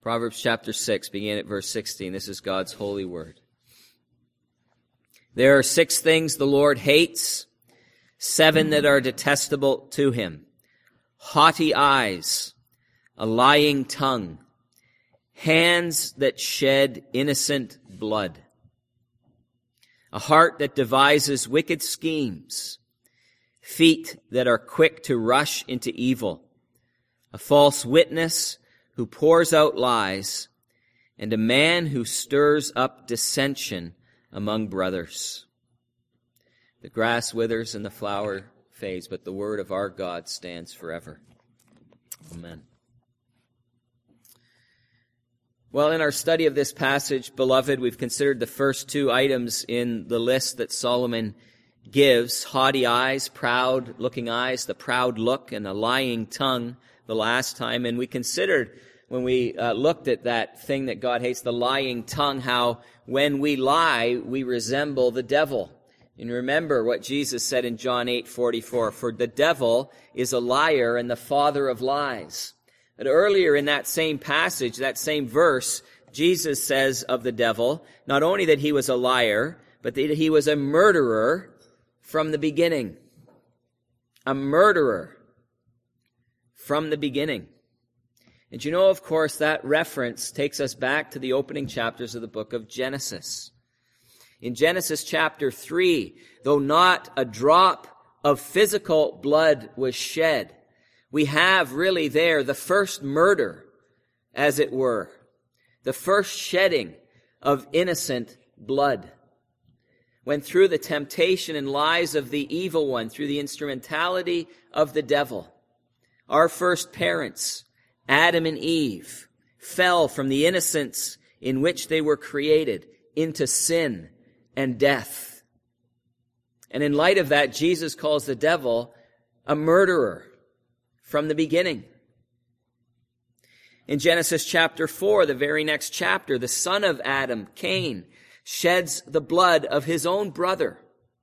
Proverbs chapter 6, beginning at verse 16. This is God's holy word. There are 6 things the Lord hates, 7 that are detestable to him: haughty eyes, a lying tongue, hands that shed innocent blood, a heart that devises wicked schemes, feet that are quick to rush into evil, a false witness who pours out lies, and a man who stirs up dissension among brothers. The grass withers and the flower fades, but the word of our God stands forever. Amen. Well, in our study of this passage, beloved, we've considered the first 2 items in the list that Solomon gives: haughty eyes, proud-looking eyes, the proud look, and a lying tongue the last time. And we considered, when we looked at that thing that God hates, the lying tongue, how when we lie, we resemble the devil. And remember what Jesus said in John 8:44, "For the devil is a liar and the father of lies." But earlier in that same passage, that same verse, Jesus says of the devil, not only that he was a liar, but that he was a murderer from the beginning. A murderer from the beginning. And you know, of course, that reference takes us back to the opening chapters of the book of Genesis. In Genesis chapter 3, though not a drop of physical blood was shed, we have really there the first murder, as it were, the first shedding of innocent blood. When through the temptation and lies of the evil one, through the instrumentality of the devil, our first parents, Adam and Eve, fell from the innocence in which they were created into sin and death. And in light of that, Jesus calls the devil a murderer from the beginning. In Genesis chapter 4, the very next chapter, the son of Adam, Cain, sheds the blood of his own brother.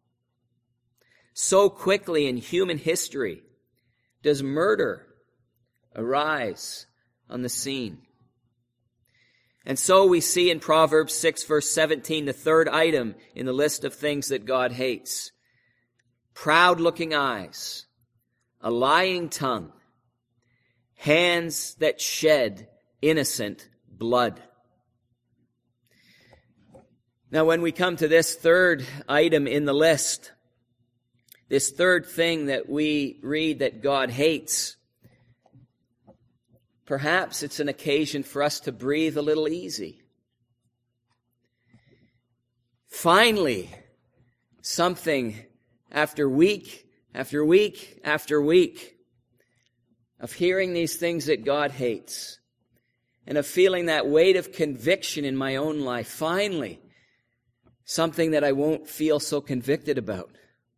So quickly in human history does murder arise on the scene. And so we see in Proverbs 6 verse 17, the third item in the list of things that God hates: proud-looking eyes, a lying tongue, hands that shed innocent blood. Now, when we come to this third item in the list, this third thing that we read that God hates, perhaps it's an occasion for us to breathe a little easy. Finally, something after week after week after week of hearing these things that God hates and of feeling that weight of conviction in my own life, finally, something that I won't feel so convicted about.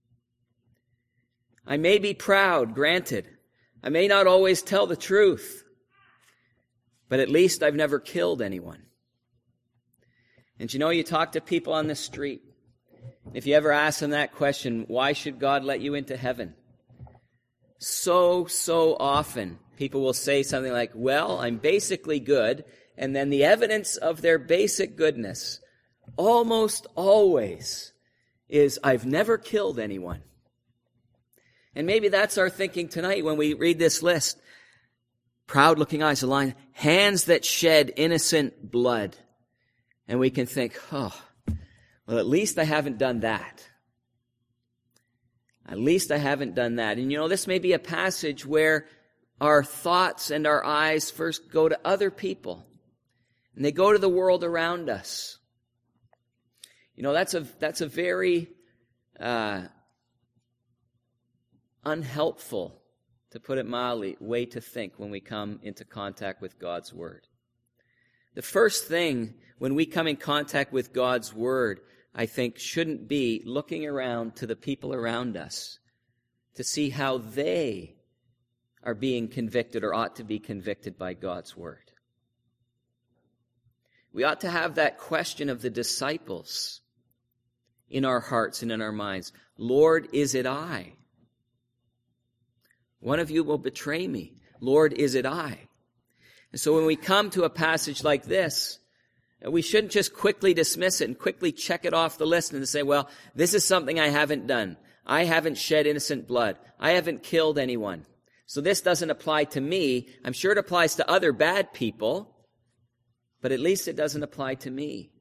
I may be proud, granted. I may not always tell the truth, but at least I've never killed anyone. And you know, you talk to people on the street. If you ever ask them that question, why should God let you into heaven? So often people will say something like, well, I'm basically good. And then the evidence of their basic goodness almost always is, I've never killed anyone. And maybe that's our thinking tonight when we read this list. Proud-looking eyes, a line, hands that shed innocent blood. And we can think, oh, well, at least I haven't done that. At least I haven't done that. And you know, this may be a passage where our thoughts and our eyes first go to other people. And they go to the world around us. You know, that's a very unhelpful, to put it mildly, way to think when we come into contact with God's Word. The first thing when we come in contact with God's Word, I think, shouldn't be looking around to the people around us to see how they are being convicted or ought to be convicted by God's Word. We ought to have that question of the disciples in our hearts and in our minds. Lord, is it I? One of you will betray me. Lord, is it I? And so when we come to a passage like this, we shouldn't just quickly dismiss it and quickly check it off the list and say, well, this is something I haven't done. I haven't shed innocent blood. I haven't killed anyone. So this doesn't apply to me. I'm sure it applies to other bad people, but at least it doesn't apply to me.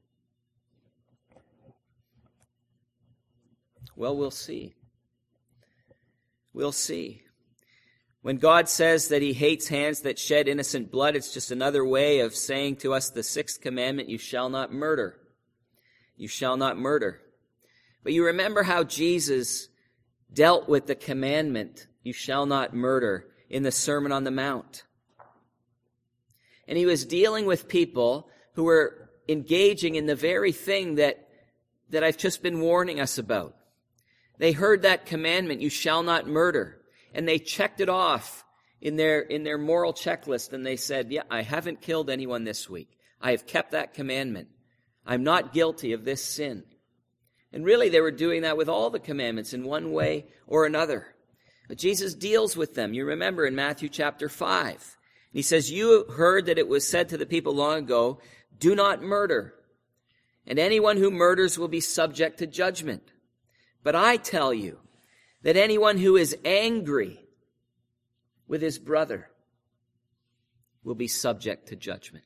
Well, we'll see. We'll see. When God says that he hates hands that shed innocent blood, it's just another way of saying to us the sixth commandment, you shall not murder. You shall not murder. But you remember how Jesus dealt with the commandment, you shall not murder, in the Sermon on the Mount. And he was dealing with people who were engaging in the very thing that I've just been warning us about. They heard that commandment, you shall not murder, and they checked it off in their moral checklist, and they said, yeah, I haven't killed anyone this week. I have kept that commandment. I'm not guilty of this sin. And really, they were doing that with all the commandments in one way or another. But Jesus deals with them. You remember in Matthew chapter 5. He says, you heard that it was said to the people long ago, do not murder. And anyone who murders will be subject to judgment. But I tell you that anyone who is angry with his brother will be subject to judgment.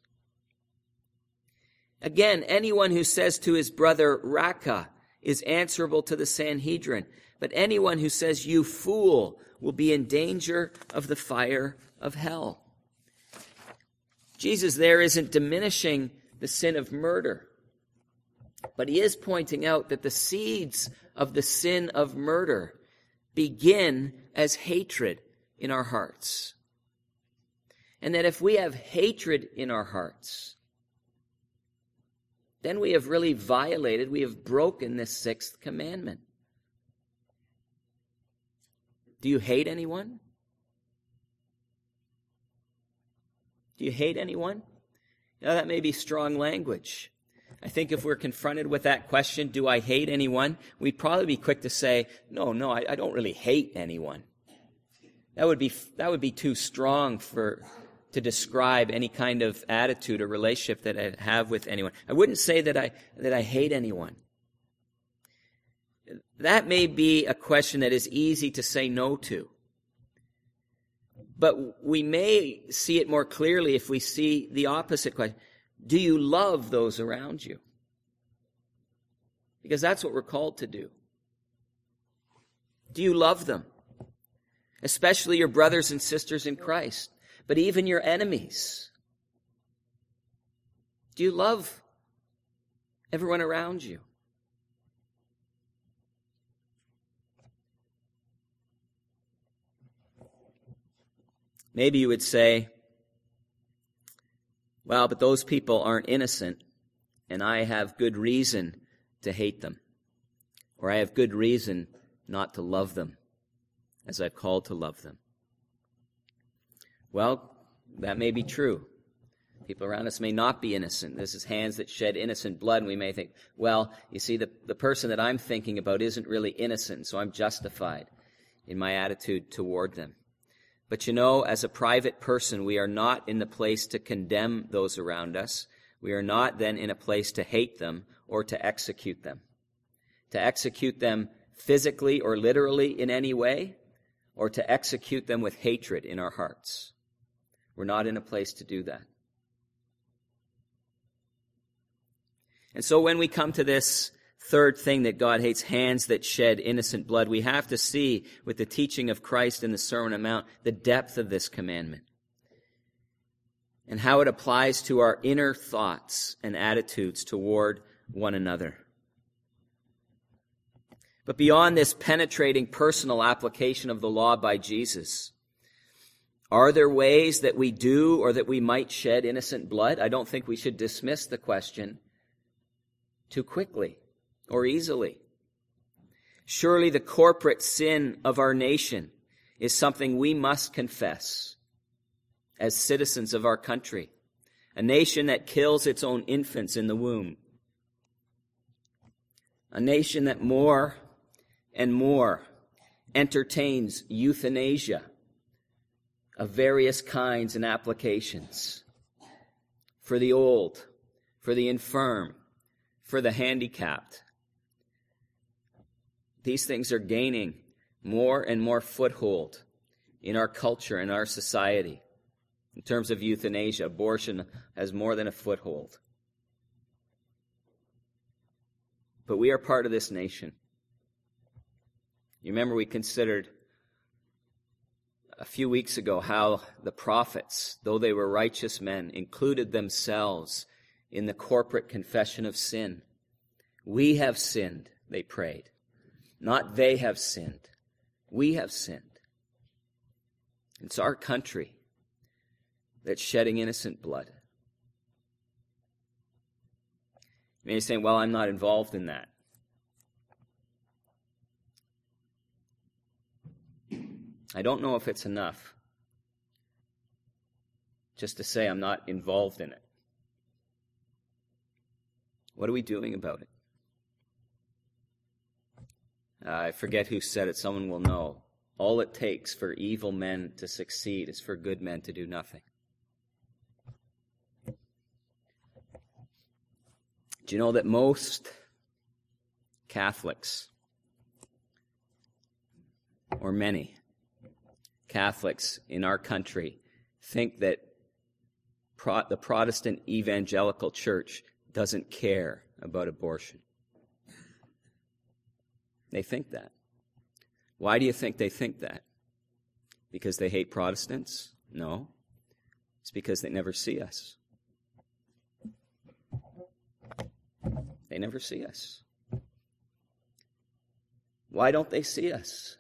Again, anyone who says to his brother, Raka, is answerable to the Sanhedrin. But anyone who says, you fool, will be in danger of the fire of hell. Jesus there isn't diminishing the sin of murder, but he is pointing out that the seeds of the sin of murder begin as hatred in our hearts. And that if we have hatred in our hearts, then we have really violated, we have broken this sixth commandment. Do you hate anyone? Do you hate anyone? Now, that may be strong language. I think if we're confronted with that question, do I hate anyone? We'd probably be quick to say, no, I don't really hate anyone. That would be too strong to describe any kind of attitude or relationship that I have with anyone. I wouldn't say that I hate anyone. That may be a question that is easy to say no to. But we may see it more clearly if we see the opposite question. Do you love those around you? Because that's what we're called to do. Do you love them? Especially your brothers and sisters in Christ, but even your enemies. Do you love everyone around you? Maybe you would say, well, but those people aren't innocent, and I have good reason to hate them, or I have good reason not to love them, as I've called to love them. Well, that may be true. People around us may not be innocent. This is hands that shed innocent blood, and we may think, well, you see, the person that I'm thinking about isn't really innocent, so I'm justified in my attitude toward them. But you know, as a private person, we are not in the place to condemn those around us. We are not then in a place to hate them or to execute them. To execute them physically or literally in any way, or to execute them with hatred in our hearts. We're not in a place to do that. And so when we come to this third thing that God hates, hands that shed innocent blood, we have to see with the teaching of Christ in the Sermon on the Mount the depth of this commandment and how it applies to our inner thoughts and attitudes toward one another. But beyond this penetrating personal application of the law by Jesus, are there ways that we do or that we might shed innocent blood? I don't think we should dismiss the question too quickly or easily. Surely the corporate sin of our nation is something we must confess as citizens of our country, a nation that kills its own infants in the womb, a nation that more and more entertains euthanasia of various kinds and applications, for the old, for the infirm, for the handicapped. These things are gaining more and more foothold in our culture and our society. In terms of euthanasia, abortion has more than a foothold. But we are part of this nation. You remember we considered a few weeks ago how the prophets, though they were righteous men, included themselves in the corporate confession of sin. We have sinned, they prayed. Not they have sinned. We have sinned. It's our country that's shedding innocent blood. You may be saying, well, I'm not involved in that. I don't know if it's enough just to say I'm not involved in it. What are we doing about it? I forget who said it. Someone will know. All it takes for evil men to succeed is for good men to do nothing. Do you know that most Catholics, or many Catholics in our country, think that the Protestant evangelical church doesn't care about abortion? They think that. Why do you think they think that? Because they hate Protestants? No. It's because they never see us. They never see us. Why don't they see us?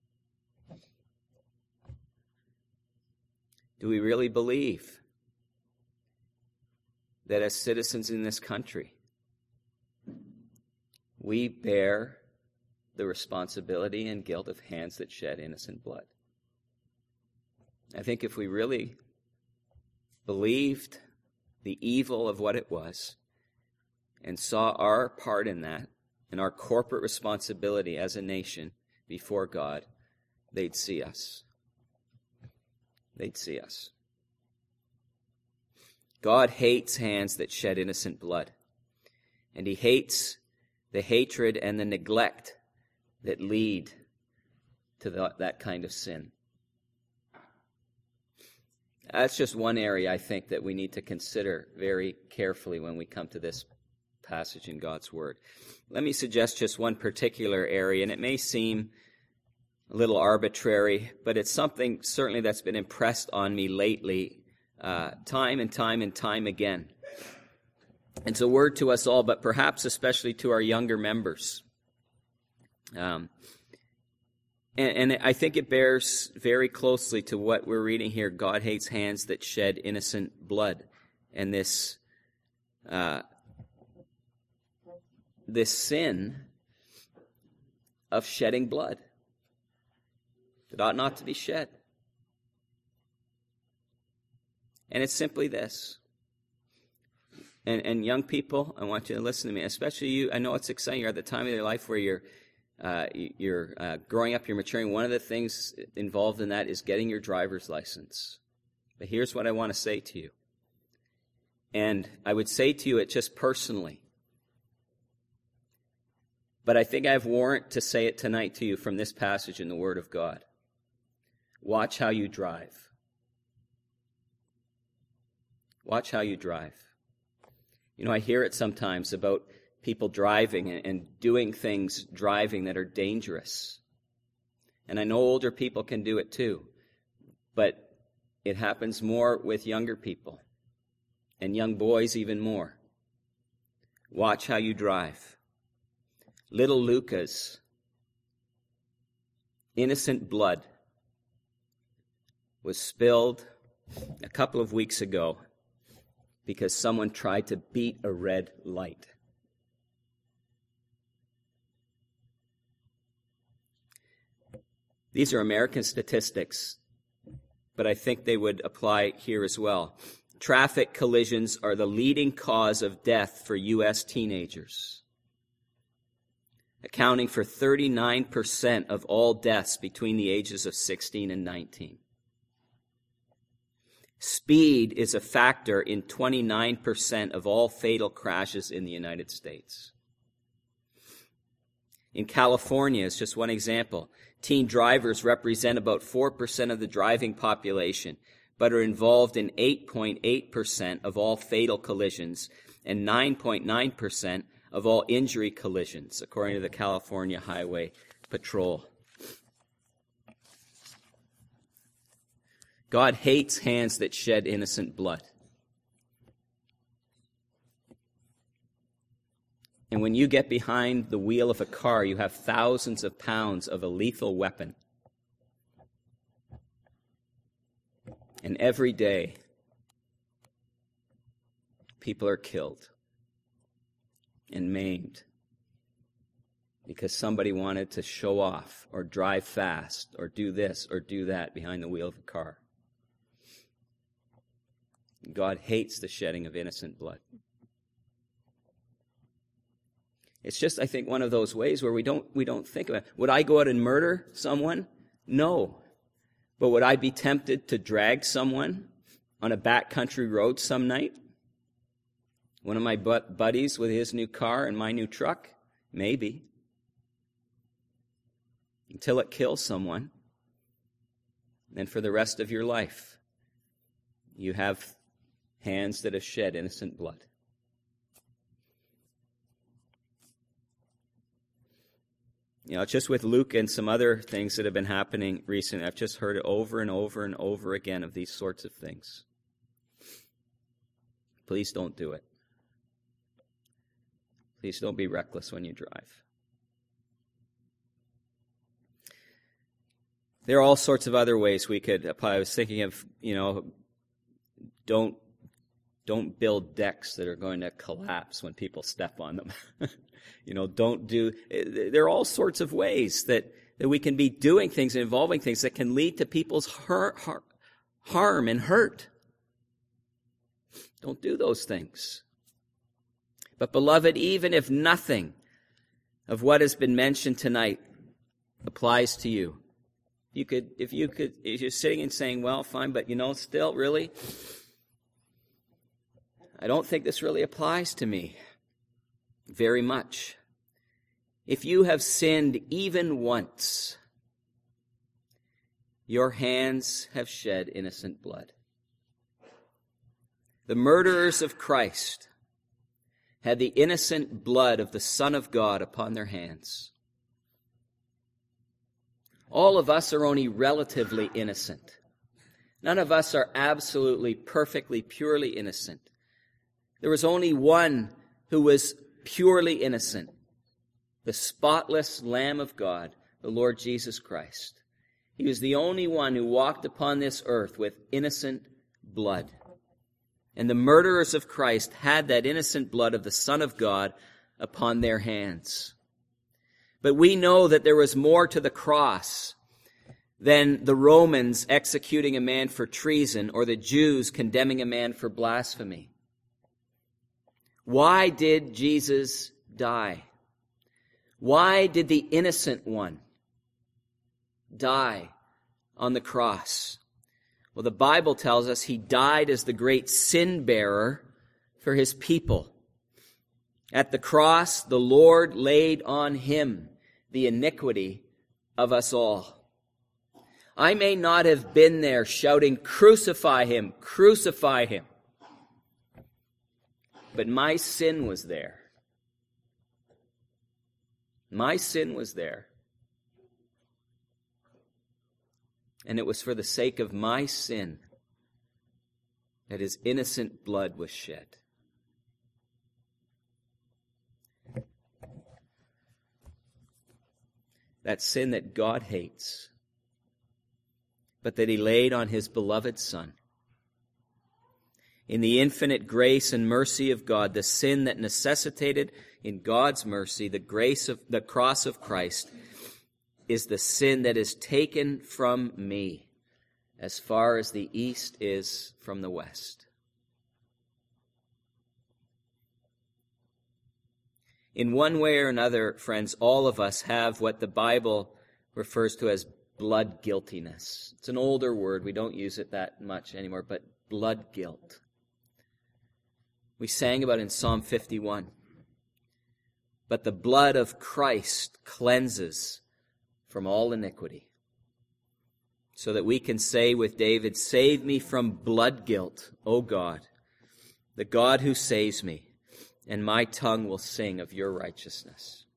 Do we really believe that as citizens in this country, we bear the responsibility and guilt of hands that shed innocent blood? I think if we really believed the evil of what it was and saw our part in that and our corporate responsibility as a nation before God, they'd see us. They'd see us. God hates hands that shed innocent blood, and he hates the hatred and the neglect that lead to that kind of sin. That's just one area, I think, that we need to consider very carefully when we come to this passage in God's Word. Let me suggest just one particular area, and it may seem a little arbitrary, but it's something certainly that's been impressed on me lately, time and time again. It's a word to us all, but perhaps especially to our younger members. And I think it bears very closely to what we're reading here. God hates hands that shed innocent blood. And this sin of shedding blood that ought not to be shed. And it's simply this. And young people, I want you to listen to me, especially you. I know it's exciting. You're at the time of your life where you're growing up, you're maturing. One of the things involved in that is getting your driver's license. But here's what I want to say to you. And I would say to you it just personally. But I think I have warrant to say it tonight to you from this passage in the Word of God. Watch how you drive. Watch how you drive. You know, I hear it sometimes about people driving and doing things driving that are dangerous. And I know older people can do it too. But it happens more with younger people. And young boys even more. Watch how you drive. Little Luca's innocent blood was spilled a couple of weeks ago because someone tried to beat a red light. These are American statistics, but I think they would apply here as well. Traffic collisions are the leading cause of death for U.S. teenagers, accounting for 39% of all deaths between the ages of 16 and 19. Speed is a factor in 29% of all fatal crashes in the United States. In California, as just one example, teen drivers represent about 4% of the driving population, but are involved in 8.8% of all fatal collisions and 9.9% of all injury collisions, according to the California Highway Patrol. God hates hands that shed innocent blood. And when you get behind the wheel of a car, you have thousands of pounds of a lethal weapon. And every day, people are killed and maimed because somebody wanted to show off or drive fast or do this or do that behind the wheel of a car. God hates the shedding of innocent blood. It's just, I think, one of those ways where we don't think about it. Would I go out and murder someone? No. But would I be tempted to drag someone on a backcountry road some night? One of my buddies with his new car and my new truck? Maybe. Until it kills someone. And for the rest of your life, you have hands that have shed innocent blood. You know, just with Luke and some other things that have been happening recently, I've just heard it over and over and over again of these sorts of things. Please don't do it. Please don't be reckless when you drive. There are all sorts of other ways we could apply. I was thinking of, don't build decks that are going to collapse when people step on them. There are all sorts of ways that we can be doing things and involving things that can lead to people's harm and hurt. Don't do those things. But beloved, even if nothing of what has been mentioned tonight applies to you, if you're sitting and saying, well, fine, but still, really, I don't think this really applies to me very much. If you have sinned even once, your hands have shed innocent blood. The murderers of Christ had the innocent blood of the Son of God upon their hands. All of us are only relatively innocent. None of us are absolutely, perfectly, purely innocent. There was only one who was purely innocent, the spotless Lamb of God, the Lord Jesus Christ. He was the only one who walked upon this earth with innocent blood. And the murderers of Christ had that innocent blood of the Son of God upon their hands. But we know that there was more to the cross than the Romans executing a man for treason or the Jews condemning a man for blasphemy. Why did Jesus die? Why did the innocent one die on the cross? Well, the Bible tells us he died as the great sin bearer for his people. At the cross, the Lord laid on him the iniquity of us all. I may not have been there shouting, "Crucify him, crucify him." But my sin was there. My sin was there. And it was for the sake of my sin that his innocent blood was shed. That sin that God hates, but that he laid on his beloved Son. In the infinite grace and mercy of God, the sin that necessitated in God's mercy the grace of the cross of Christ is the sin that is taken from me as far as the east is from the west. In one way or another, friends, all of us have what the Bible refers to as blood guiltiness. It's an older word. We don't use it that much anymore, but blood guilt. We sang about in Psalm 51. But the blood of Christ cleanses from all iniquity. So that we can say with David, save me from blood guilt, O God, the God who saves me, and my tongue will sing of your righteousness.